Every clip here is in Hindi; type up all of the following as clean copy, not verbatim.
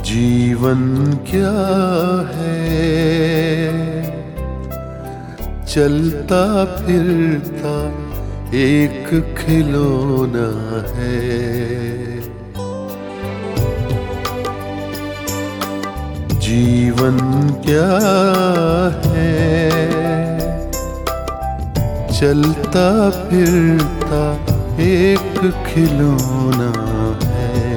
जीवन क्या है, चलता फिरता एक खिलौना है। जीवन क्या है, चलता फिरता एक खिलौना है।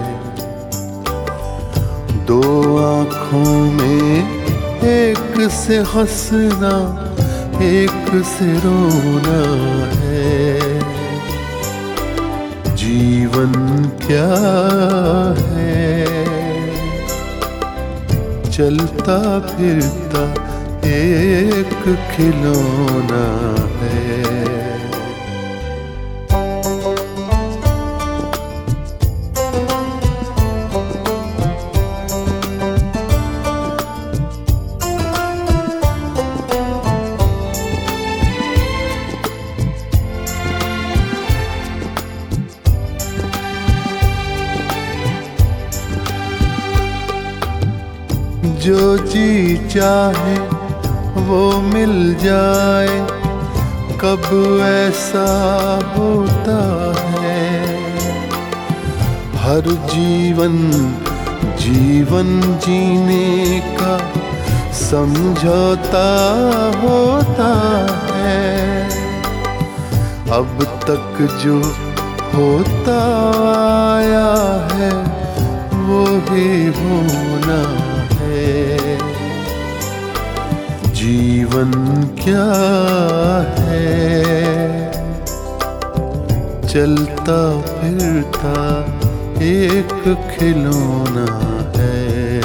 दो आँखों में एक से हंसना एक से रोना है। जीवन क्या है, चलता फिरता एक खिलौना है। जो जी चाहे वो मिल जाए, कब ऐसा होता है। हर जीवन जीने का समझौता होता है। अब तक जो होता आया है वो ही होना है। जीवन क्या है, चलता फिरता एक खिलौना है।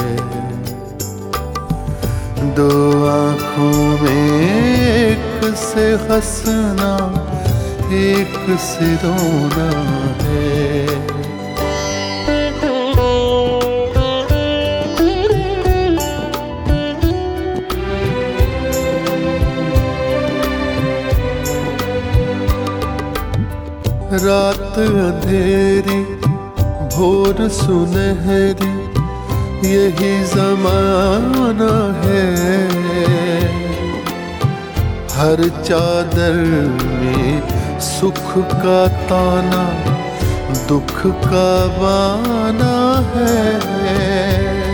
दो आँखों में एक से हंसना एक से रोना है। रात अंधेरी भोर सुनहरी यही ज़माना है। हर चादर में सुख का ताना दुख का बाना है।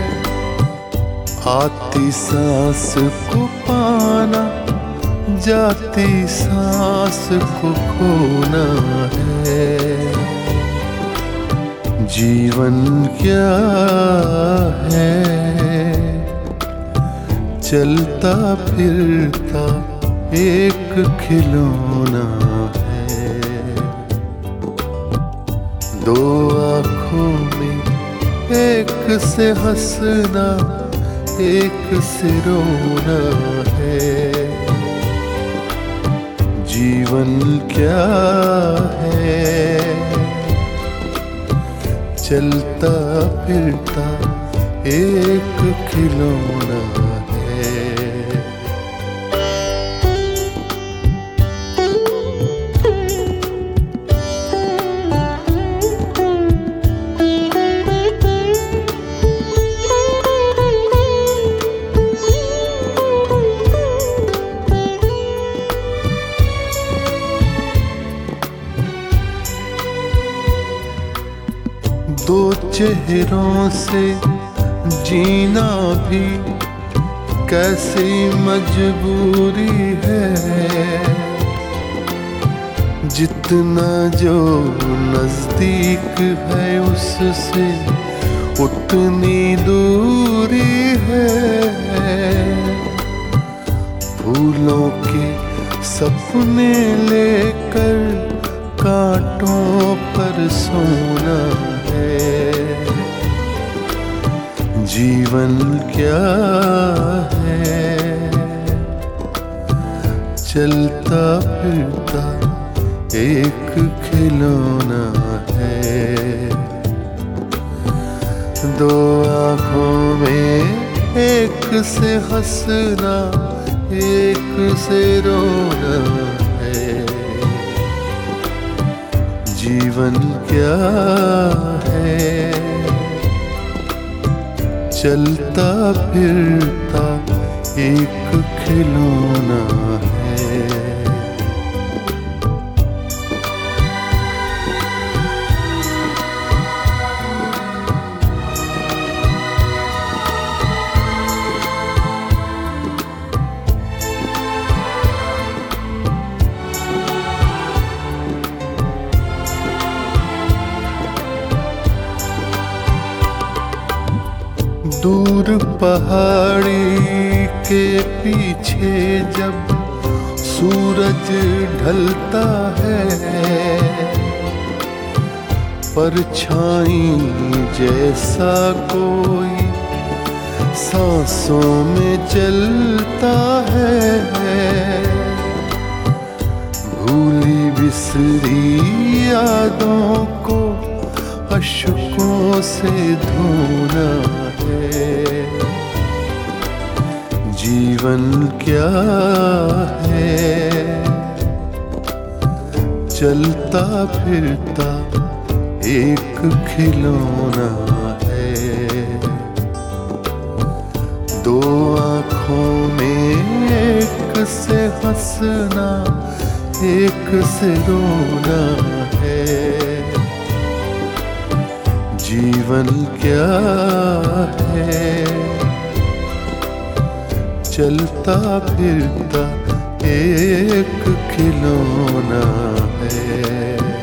आती सांस को पाना जाती सांस को खोना है। जीवन क्या है, चलता फिरता एक खिलौना है। दो आँखों में एक से हंसना एक से रोना है। जीवन क्या है, चलता फिरता एक खिलौना है। दो चेहरों से जीना भी कैसी मजबूरी है। जितना जो नजदीक है उससे उतनी दूरी है। फूलों के सपने लेकर कांटों पर सोना है। जीवन क्या है, चलता फिरता एक खिलौना है। दो आँखों में एक से हंसना एक से रोना है। जीवन क्या है, चलता फिरता एक खिलौना है। दूर पहाड़ी के पीछे जब सूरज ढलता है, परछाई जैसा कोई सांसों में चलता है। भूली बिसरी यादों को अश्कों से धोना है। जीवन क्या है, चलता फिरता एक खिलौना है। दो आँखों में एक से हंसना एक से रोना है। जीवन क्या है, चलता फिरता एक खिलौना है।